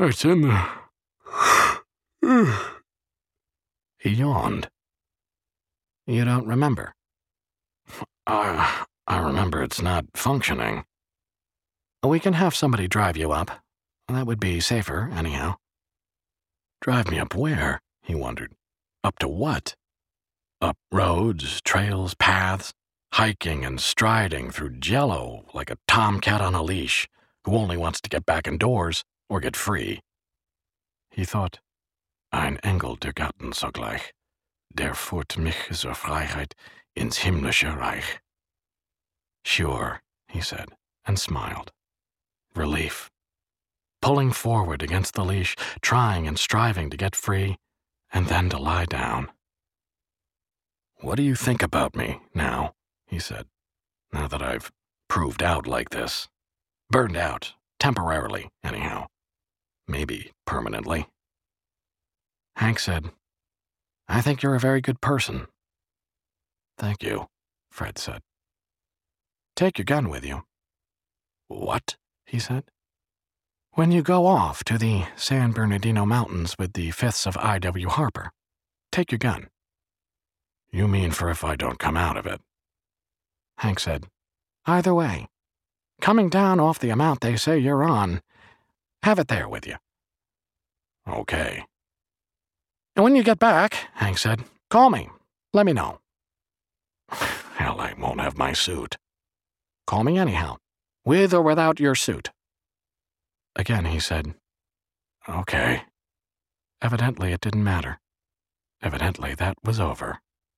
It's in the... He yawned. You don't remember? I remember it's not functioning. We can have somebody drive you up. That would be safer, anyhow. Drive me up where? He wondered. Up to what? Up roads, trails, paths, hiking and striding through jello like a tomcat on a leash who only wants to get back indoors or get free. He thought, Ein Engel der Garten sogleich, der führt mich zur Freiheit ins himmlische Reich. Sure, he said, and smiled. Relief. Pulling forward against the leash, trying and striving to get free, and then to lie down. What do you think about me now? He said, now that I've proved out like this. Burned out, temporarily, anyhow. Maybe permanently. Hank said, I think you're a very good person. Thank you, Fred said. Take your gun with you. What? He said. When you go off to the San Bernardino Mountains with the Fifths of I.W. Harper, take your gun. You mean for if I don't come out of it? Hank said, either way. Coming down off the amount they say you're on, have it there with you. Okay. And when you get back, Hank said, call me. Let me know. Hell, I won't have my suit. Call me anyhow, with or without your suit. Again he said, okay. Evidently it didn't matter. Evidently that was over.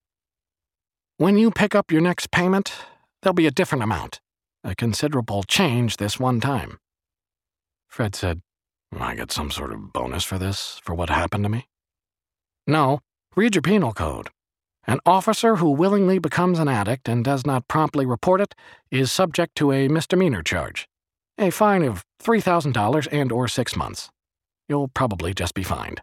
When you pick up your next payment, there'll be a different amount. A considerable change this one time. Fred said, I get some sort of bonus for this, for what happened to me? No, read your penal code. An officer who willingly becomes an addict and does not promptly report it is subject to a misdemeanor charge. A fine of $3,000 and or 6 months. You'll probably just be fined.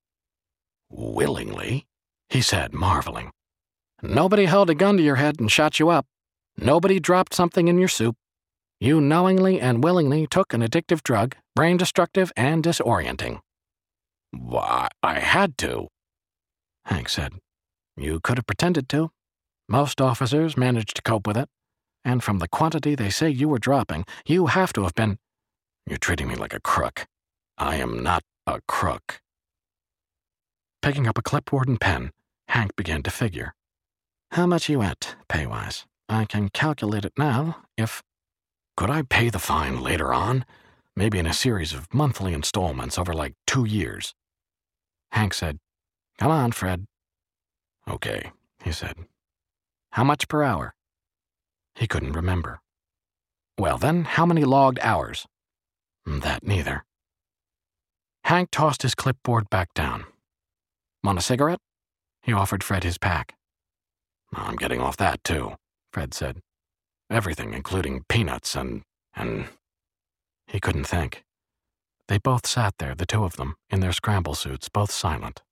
Willingly? He said, marveling. Nobody held a gun to your head and shot you up. Nobody dropped something in your soup. You knowingly and willingly took an addictive drug, brain-destructive and disorienting. Why, I had to. Hank said. You could have pretended to. Most officers managed to cope with it. And from the quantity they say you were dropping, you have to have been... You're treating me like a crook. I am not a crook. Picking up a clipboard and pen, Hank began to figure. How much you at, pay-wise? I can calculate it now, if... Could I pay the fine later on? Maybe in a series of monthly installments over like 2 years. Hank said, come on, Fred. Okay, he said. How much per hour? He couldn't remember. Well then, how many logged hours? That neither. Hank tossed his clipboard back down. Want a cigarette? He offered Fred his pack. I'm getting off that too, Fred said. Everything, including peanuts and... He couldn't think. They both sat there, the two of them, in their scramble suits, both silent.